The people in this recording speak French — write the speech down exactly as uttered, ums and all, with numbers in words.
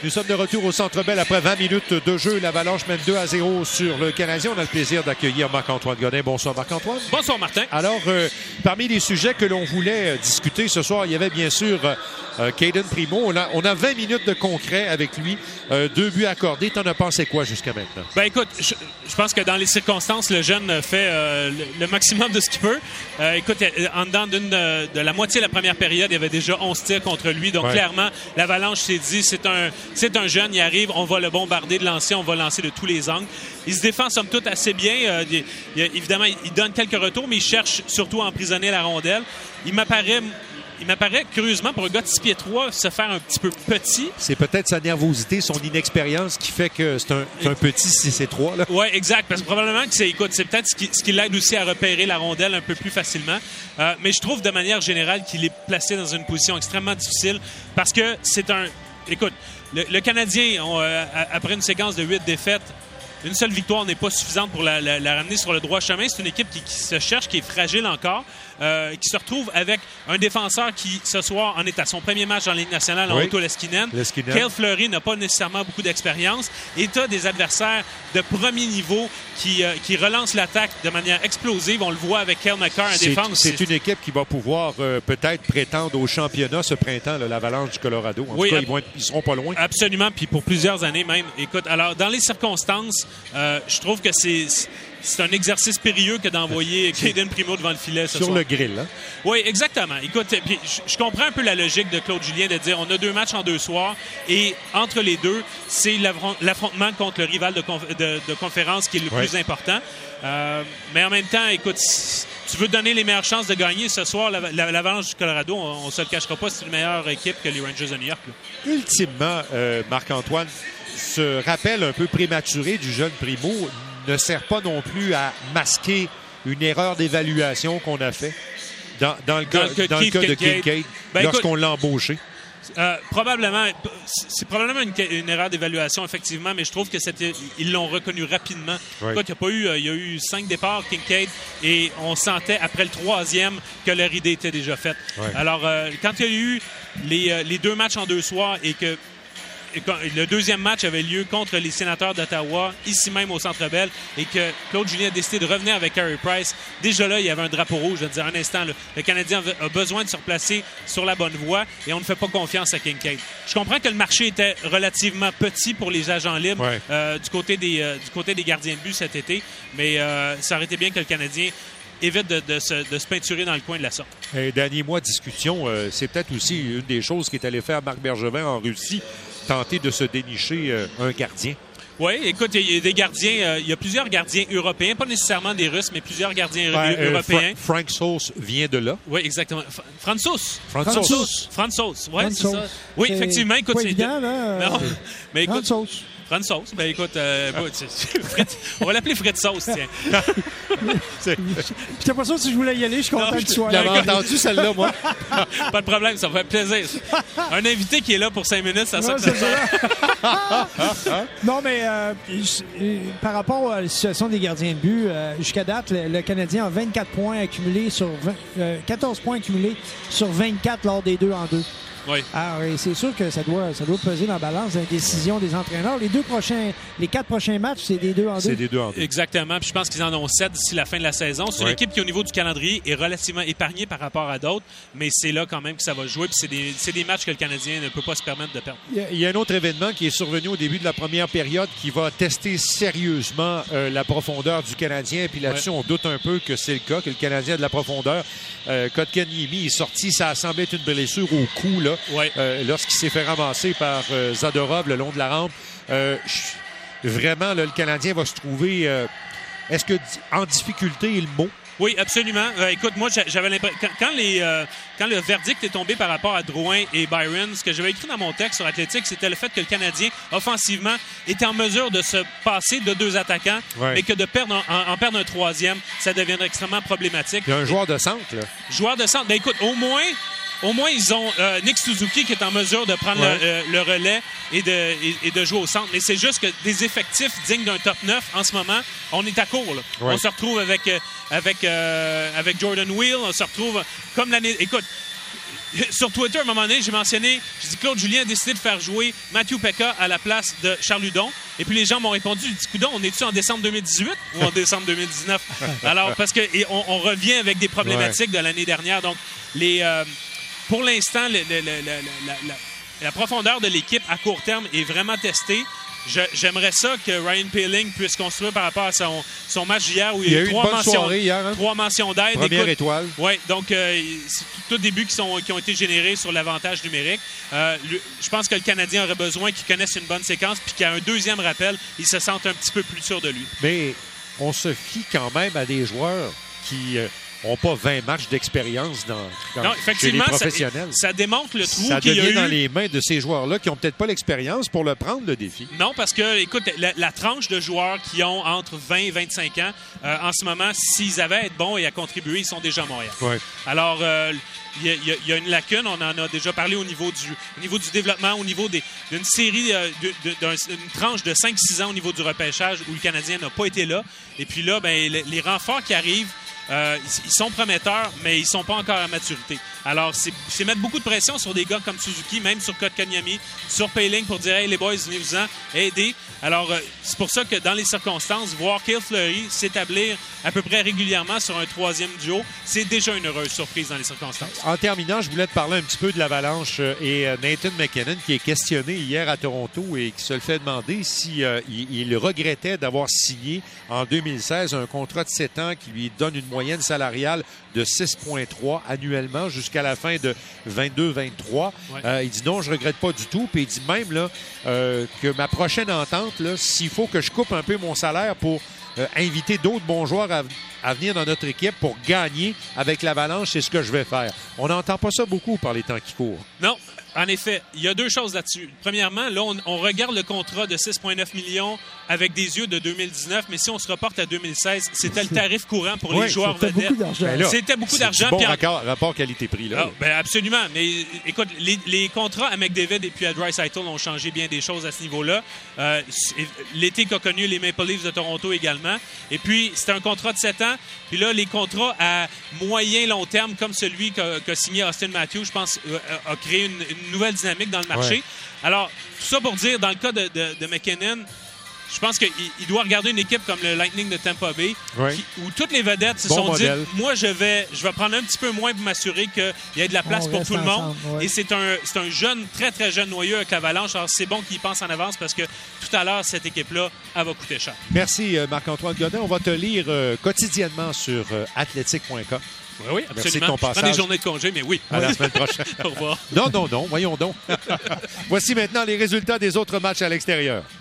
Nous sommes de retour au Centre Bell après vingt minutes de jeu. L'Avalanche mène deux à zéro sur le Canadien. On a le plaisir d'accueillir Marc-Antoine Godin. Bonsoir Marc-Antoine. Bonsoir Martin. Alors, euh, parmi les sujets que l'on voulait euh, discuter ce soir, il y avait bien sûr euh, Cayden Primo. On a, on a vingt minutes de concret avec lui. Euh, deux buts accordés. T'en as pensé quoi jusqu'à maintenant? Ben écoute, je, je pense que dans les circonstances, le jeune fait euh, le, le maximum de ce qu'il peut. Euh, écoute, en dedans d'une de, de la moitié de la première période, il y avait déjà onze tirs contre lui. Donc, ouais. Clairement, l'Avalanche s'est dit, c'est un, c'est un jeune, il arrive, on va le bombarder de lancer, on va lancer de tous les angles. Il se défend, somme toute, assez bien. Euh, il, il, évidemment, il donne quelques retours, mais il cherche surtout à emprisonner la rondelle. Il m'apparaît... Il m'apparaît, curieusement, pour un gars de six pieds trois, se faire un petit peu petit. C'est peut-être sa nervosité, son inexpérience qui fait que c'est un, c'est un petit six pieds trois. Oui, exact. Parce que probablement que c'est, écoute, c'est peut-être ce qui, ce qui l'aide aussi à repérer la rondelle un peu plus facilement. Euh, mais je trouve de manière générale qu'il est placé dans une position extrêmement difficile parce que c'est un... Écoute, le, le Canadien, on, euh, après une séquence de huit défaites, une seule victoire n'est pas suffisante pour la, la, la ramener sur le droit chemin. C'est une équipe qui, qui se cherche, qui est fragile encore, euh, qui se retrouve avec un défenseur qui, ce soir, en est à son premier match en Ligue nationale, en oui. Otto Leskinen. Leskinen. Cale Fleury n'a pas nécessairement beaucoup d'expérience. Et tu as des adversaires de premier niveau qui, euh, qui relancent l'attaque de manière explosive. On le voit avec Cale Makar en défense. C'est une équipe qui va pouvoir euh, peut-être prétendre au championnat ce printemps, là, l'Avalanche du Colorado. En oui, tout cas, ils, vont être, ils seront pas loin. Absolument, puis pour plusieurs années même. Écoute, alors, dans les circonstances, euh, je trouve que c'est... C'est un exercice périlleux que d'envoyer Cayden Primo devant le filet ce Sur soir. le grill, hein? Oui, exactement. Écoute, puis je, je comprends un peu la logique de Claude Julien de dire on a deux matchs en deux soirs et entre les deux, c'est l'affrontement contre le rival de, conf, de, de conférence qui est le oui. plus important. Euh, mais en même temps, écoute, si tu veux donner les meilleures chances de gagner ce soir, l'Avalanche du Colorado, on ne se le cachera pas, c'est une meilleure équipe que les Rangers de New York. Là. Ultimement, euh, Marc-Antoine, ce rappel un peu prématuré du jeune Primo ne sert pas non plus à masquer une erreur d'évaluation qu'on a fait dans, dans le, dans cas, dans le cas de Kincaid ben lorsqu'on l'a embauché. Euh, probablement, c'est probablement une, une erreur d'évaluation, effectivement, mais je trouve que c'était, ils l'ont reconnu rapidement. Oui. Écoute, il y a pas eu, il y a eu cinq départs, Kincaid, et on sentait après le troisième que leur idée était déjà faite. Oui. Alors, euh, quand il y a eu les, les deux matchs en deux soirs et que le deuxième match avait lieu contre les Sénateurs d'Ottawa, ici même au Centre Bell, et que Claude Julien a décidé de revenir avec Carey Price. Déjà là, il y avait un drapeau rouge. Je veux dire, un instant, là, le Canadien a besoin de se replacer sur la bonne voie et on ne fait pas confiance à Kincaid. Je comprends que le marché était relativement petit pour les agents libres ouais. euh, du, côté des, euh, du côté des gardiens de but cet été, mais euh, ça aurait été bien que le Canadien évite de, de, se, de se peinturer dans le coin de la sorte. Et dernier mois de discussion, euh, c'est peut-être aussi une des choses qui est allé faire Marc Bergevin en Russie, tenter de se dénicher euh, un gardien. Oui, écoute, il y a des gardiens, euh, il y a plusieurs gardiens européens, pas nécessairement des Russes, mais plusieurs gardiens ben, euh, européens. Fra- Frank Sauce vient de là. Oui, exactement. F- Franzos. Franzos. Franzos, oui, c'est ça. Oui, c'est effectivement, écoute, c'est évident, là. Non, mais écoute, Franzos. Franzos, ben écoute, euh, bon, Fritz, on va l'appeler Fritz Sauce, tiens. J'étais pas sûr si je voulais y aller, je suis content que tu sois là. là. J'avais entendu celle-là, moi. Pas de problème, ça me fait plaisir. Un invité qui est là pour cinq minutes, ça non, ça ça. Non, mais euh, par rapport à la situation des gardiens de but, euh, jusqu'à date, le, le Canadien a vingt-quatre points accumulés sur vingt, euh, quatorze points accumulés sur vingt-quatre lors des deux en deux. Oui. Alors, c'est sûr que ça doit, ça doit peser dans la balance la décision des entraîneurs. Les deux prochains, les quatre prochains matchs, c'est des deux en deux. C'est des deux en deux. Exactement. Puis je pense qu'ils en ont sept d'ici la fin de la saison. C'est oui. une équipe qui, au niveau du calendrier, est relativement épargnée par rapport à d'autres, mais c'est là quand même que ça va jouer. Puis c'est des, c'est des matchs que le Canadien ne peut pas se permettre de perdre. Il y, a, il y a un autre événement qui est survenu au début de la première période qui va tester sérieusement euh, la profondeur du Canadien. Puis là-dessus, ouais. on doute un peu que c'est le cas, que le Canadien a de la profondeur. Euh, Kotkaniemi est sorti, ça a semblé être une blessure au cou, là. Ouais. Euh, lorsqu'il s'est fait ramasser par euh, Zadorov le long de la rampe. Euh, vraiment, là, le Canadien va se trouver, euh, est-ce que en difficulté est le mot? Oui, absolument. Euh, écoute, moi, j'avais l'impression... Quand, quand, les, euh, quand le verdict est tombé par rapport à Drouin et Byron, ce que j'avais écrit dans mon texte sur Athletic, c'était le fait que le Canadien, offensivement, était en mesure de se passer de deux attaquants, ouais. mais que de perdre en, en perdre un troisième, ça deviendrait extrêmement problématique. Il y a un joueur de centre, là. Joueur de centre. Ben écoute, au moins... Au moins, ils ont euh, Nick Suzuki qui est en mesure de prendre ouais. le, euh, le relais et de, et, et de jouer au centre. Mais c'est juste que des effectifs dignes d'un top neuf, en ce moment, on est à court. Là. Ouais. On se retrouve avec, euh, avec, euh, avec Jordan Wheel. On se retrouve comme l'année... Écoute, sur Twitter, à un moment donné, j'ai mentionné, j'ai dit Claude Julien a décidé de faire jouer Matthew Pekka à la place de Charles Hudon. Et puis les gens m'ont répondu, j'ai dit, coudonc, on est-tu en décembre deux mille dix-huit ou en décembre deux mille dix-neuf? Alors, parce qu'on on revient avec des problématiques ouais. de l'année dernière. Donc, les, euh, pour l'instant, le, le, le, le, la, la, la profondeur de l'équipe à court terme est vraiment testée. Je, j'aimerais ça que Ryan Poehling puisse construire par rapport à son, son match d'hier où il, il y a eu trois mentions, hier, hein? trois mentions d'aide. Première Écoute, étoile. Oui, donc euh, c'est tout début qui, sont, qui ont été générés sur l'avantage numérique. Euh, le, je pense que le Canadien aurait besoin qu'il connaisse une bonne séquence puis qu'il y a un deuxième rappel, il se sente un petit peu plus sûr de lui. Mais on se fie quand même à des joueurs qui... Euh, n'ont pas vingt matchs d'expérience dans, dans non, effectivement, chez les professionnels. Ça, ça démontre le trou ça qu'il y a eu. Ça devient dans les mains de ces joueurs-là qui n'ont peut-être pas l'expérience pour le prendre, le défi. Non, parce que, écoute, la, la tranche de joueurs qui ont entre vingt et vingt-cinq ans, euh, en ce moment, s'ils avaient à être bons et à contribuer, ils sont déjà à Montréal. Ouais. Alors, euh, il y, y, y a une lacune. On en a déjà parlé au niveau du, au niveau du développement, au niveau des, d'une série, euh, de, de, d'un, d'une tranche de cinq six ans au niveau du repêchage où le Canadien n'a pas été là. Et puis là, ben, les, les renforts qui arrivent, Euh, ils, ils sont prometteurs, mais ils sont pas encore à maturité. Alors, c'est, c'est mettre beaucoup de pression sur des gars comme Suzuki, même sur Kotkaniemi, sur Poehling pour dire « Hey, les boys, venez-vous-en, aidez ». Alors, euh, c'est pour ça que dans les circonstances, voir Cale Fleury s'établir à peu près régulièrement sur un troisième duo, c'est déjà une heureuse surprise dans les circonstances. En terminant, je voulais te parler un petit peu de l'Avalanche et Nathan MacKinnon qui est questionné hier à Toronto et qui se le fait demander si euh, il, il regrettait d'avoir signé en deux mille seize un contrat de sept ans qui lui donne une moyenne salariale de six virgule trois annuellement jusqu'à la fin de vingt-deux vingt-trois. Ouais. Euh, il dit non, je regrette pas du tout. Puis il dit même là, euh, que ma prochaine entente, là, s'il faut que je coupe un peu mon salaire pour euh, inviter d'autres bons joueurs à, à venir dans notre équipe pour gagner avec l'Avalanche, c'est ce que je vais faire. On n'entend pas ça beaucoup par les temps qui courent. Non. En effet, il y a deux choses là-dessus. Premièrement, là, on, on regarde le contrat de six virgule neuf millions avec des yeux de deux mille dix-neuf, mais si on se reporte à deux mille seize, c'était le tarif courant pour oui, les joueurs c'était vedettes. Beaucoup d'argent. Ben là, c'était beaucoup d'argent. Bon puis en... rapport, rapport qualité-prix. Là. Ah, ben absolument. Mais écoute, les, les contrats à McDavid et puis à Draisaitl ont changé bien des choses à ce niveau-là. Euh, l'été qu'a connu les Maple Leafs de Toronto également. Et puis, c'était un contrat de sept ans. Puis là, les contrats à moyen long terme, comme celui qu'a, qu'a signé Austin Matthews, je pense, euh, a créé une, une nouvelle dynamique dans le marché. Ouais. Alors, tout ça pour dire, dans le cas de, de, de MacKinnon, je pense qu'il il doit regarder une équipe comme le Lightning de Tampa Bay, ouais. qui, où toutes les vedettes se bon sont dit, moi, je vais, je vais prendre un petit peu moins pour m'assurer qu'il y ait de la place On pour tout le monde. Ensemble, ouais. Et c'est un, c'est un jeune, très, très jeune noyau avec l'Avalanche. Alors, c'est bon qu'il pense en avance parce que tout à l'heure, cette équipe-là, elle va coûter cher. Merci, Marc-Antoine Godin. On va te lire euh, quotidiennement sur euh, athletic point com. Oui, oui, absolument. Merci de ton passage. Je prends des journées de congé, mais oui. À la semaine prochaine. Au revoir. Non, non, non. Voyons donc. Voici maintenant les résultats des autres matchs à l'extérieur.